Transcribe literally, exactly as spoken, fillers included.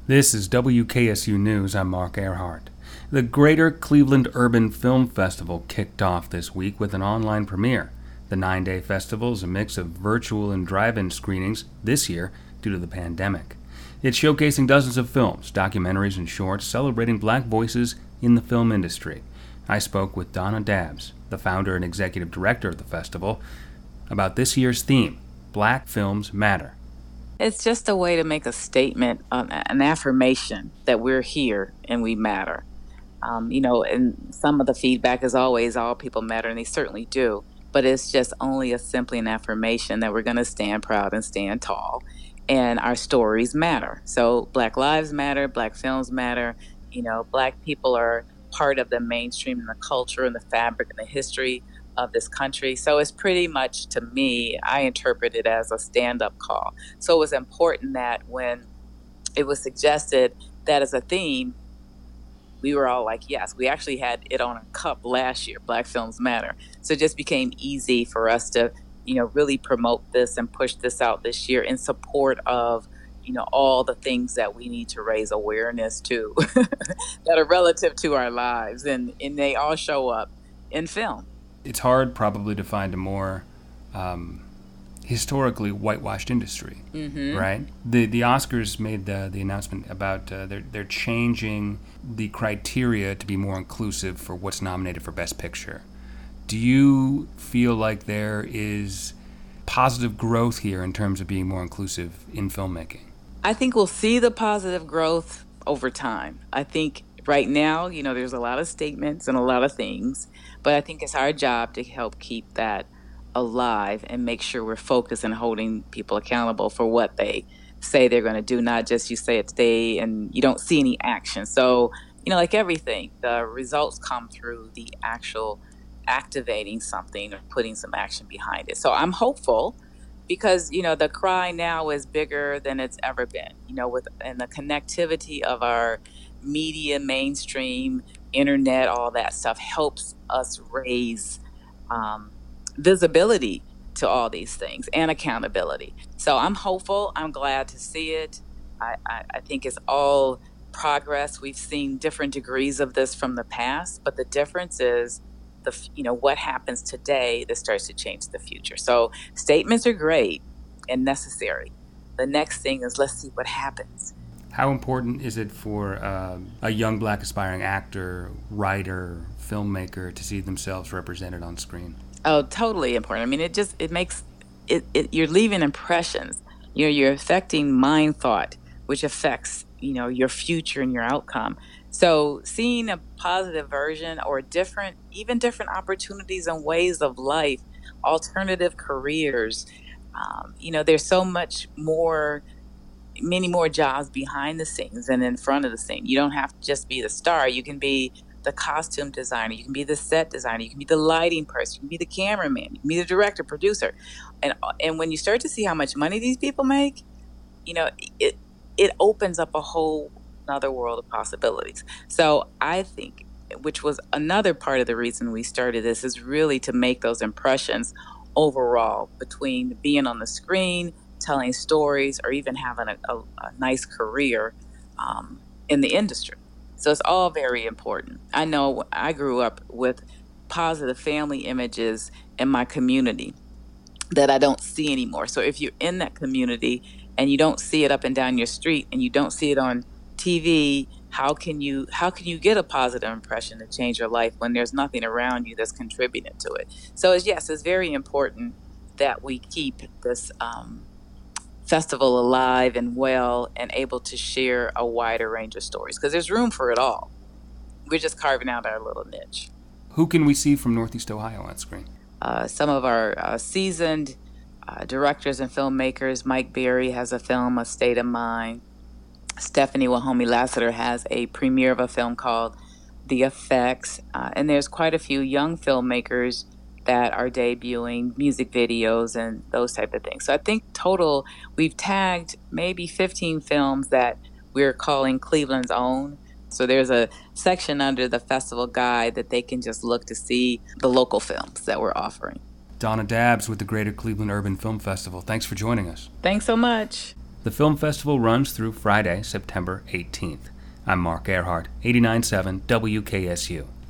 This is W K S U News. I'm Mark Earhart. The Greater Cleveland Urban Film Festival kicked off this week with an online premiere. The nine-day festival is a mix of virtual and drive-in screenings this year due to the pandemic. It's showcasing dozens of films, documentaries, and shorts celebrating black voices in the film industry. I spoke with Donna Dabbs, the founder and executive director of the festival, about this year's theme, Black Films Matter. It's just a way to make a statement, um, an affirmation that we're here and we matter. Um, you know, and some of the feedback is always all people matter, and they certainly do. But it's just only a simply an affirmation that we're going to stand proud and stand tall, and our stories matter. So Black lives matter, Black films matter. You know, Black people are part of the mainstream and the culture and the fabric and the history of this country. So it's pretty much, to me, I interpret it as a stand-up call. So it was important that when it was suggested that as a theme, we were all like, yes. We actually had it on a cup last year, Black Films Matter. So it just became easy for us to, you know, really promote this and push this out this year in support of, you know, all the things that we need to raise awareness to that are relative to our lives. And, and they all show up in film. It's hard probably to find a more um, historically whitewashed industry, mm-hmm. right? The the Oscars made the the announcement about uh, they're they're changing the criteria to be more inclusive for what's nominated for Best Picture. Do you feel like there is positive growth here in terms of being more inclusive in filmmaking? I think we'll see the positive growth over time. I think right now, you know, there's a lot of statements and a lot of things, but I think it's our job to help keep that alive and make sure we're focused and holding people accountable for what they say they're going to do, not just you say it today and you don't see any action. So, you know, like everything, the results come through the actual activating something or putting some action behind it. So I'm hopeful because, you know, the cry now is bigger than it's ever been, you know, with and the connectivity of our media, mainstream, internet, all that stuff helps us raise um, visibility to all these things and accountability. So I'm hopeful. I'm glad to see it. I, I, I think it's all progress. We've seen different degrees of this from the past, but the difference is the you know what happens today that starts to change the future. So statements are great and necessary. The next thing is let's see what happens. How important is it for uh, a young black aspiring actor, writer, filmmaker to see themselves represented on screen? Oh, totally important. I mean, it just, it makes, it, it you're leaving impressions. You're, you're affecting mind thought, which affects, you know, your future and your outcome. So seeing a positive version or different, even different opportunities and ways of life, alternative careers, um, you know, there's so much more many more jobs behind the scenes and in front of the scene. You don't have to just be the star. You can be the costume designer. You can be the set designer. You can be the lighting person. You can be the cameraman. You can be the director, producer. And and when you start to see how much money these people make, you know, it it opens up a whole another world of possibilities. So I think, which was another part of the reason we started this, is really to make those impressions overall between being on the screen, telling stories, or even having a, a, a nice career um, in the industry. So it's all very important. I know I grew up with positive family images in my community that I don't see anymore. So if you're in that community and you don't see it up and down your street and you don't see it on T V, how can you how can you get a positive impression to change your life when there's nothing around you that's contributing to it? So it's, yes, it's very important that we keep this um, festival alive and well and able to share a wider range of stories because there's room for it all. We're just carving out our little niche. Who can we see from Northeast Ohio on screen? Uh, some of our uh, seasoned uh, directors and filmmakers. Mike Berry has a film, A State of Mind. Stephanie Wahomie Lassiter has a premiere of a film called The Effects. Uh, and there's quite a few young filmmakers that are debuting music videos and those type of things. So I think total, we've tagged maybe fifteen films that we're calling Cleveland's Own. So there's a section under the festival guide that they can just look to see the local films that we're offering. Donna Dabbs with the Greater Cleveland Urban Film Festival. Thanks for joining us. Thanks so much. The film festival runs through Friday, September eighteenth. I'm Mark Earhart, eighty-nine point seven W K S U.